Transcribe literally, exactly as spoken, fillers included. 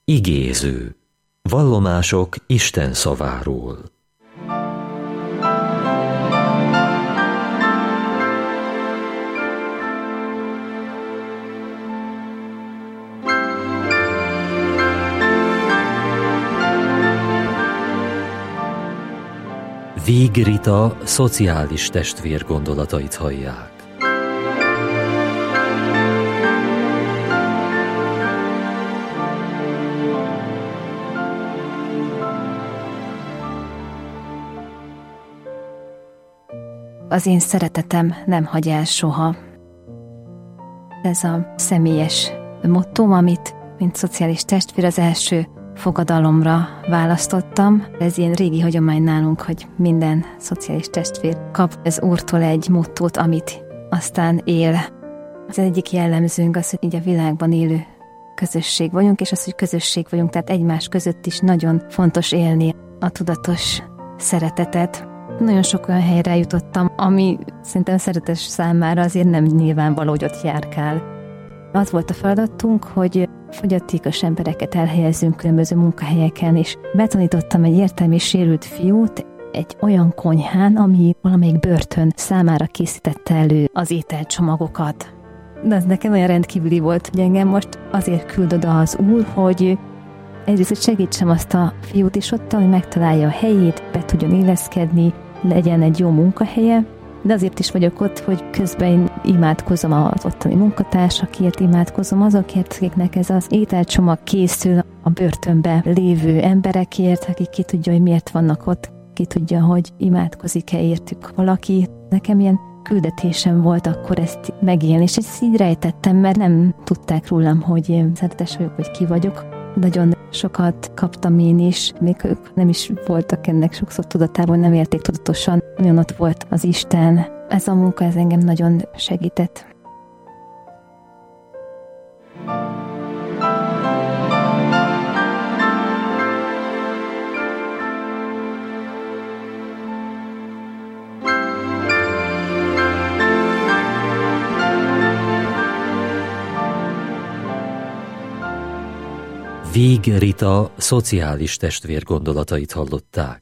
Igéző. Vallomások Isten szaváról. Víg Rita szociális testvér gondolatait hallják. Az én szeretetem nem hagy el soha. Ez a személyes mottóm, amit mint szociális testvér az első fogadalomra választottam. Ez ilyen régi hagyomány nálunk, hogy minden szociális testvér kap az Úrtól egy mottót, amit aztán él. Az egyik jellemzőnk az, hogy így a világban élő közösség vagyunk, és az, hogy közösség vagyunk, tehát egymás között is nagyon fontos élni a tudatos szeretetet. Nagyon sok olyan helyre jutottam, ami szerintem szeretes számára azért nem nyilvánvaló, hogy ott járkál. Az volt a feladatunk, hogy fogyatékos embereket elhelyezzünk különböző munkahelyeken, és betanítottam egy értelmi sérült fiút egy olyan konyhán, ami valamelyik börtön számára készítette elő az ételcsomagokat. De ez nekem olyan rendkívüli volt, hogy engem most azért küld oda az Úr, hogy egyrészt, hogy segítsem azt a fiút is ott, hogy megtalálja a helyét, be tudjon illeszkedni, legyen egy jó munkahelye, de azért is vagyok ott, hogy közben én imádkozom az ottani munkatársakért, imádkozom azokért, akiknek ez az ételcsomag készül, a börtönbe lévő emberekért, akik ki tudja, hogy miért vannak ott, ki tudja, hogy imádkozik-e értük valaki. Nekem ilyen küldetésem volt akkor ezt megélni, és ezt így rejtettem, mert nem tudták rólam, hogy én szeretes vagyok, vagy ki vagyok. Nagyon sokat kaptam én is, még ők nem is voltak ennek sokszor tudatában, nem érték tudatosan, nagyon ott volt az Isten. Ez a munka, ez engem nagyon segített. Víg Rita szociális testvér gondolatait hallották.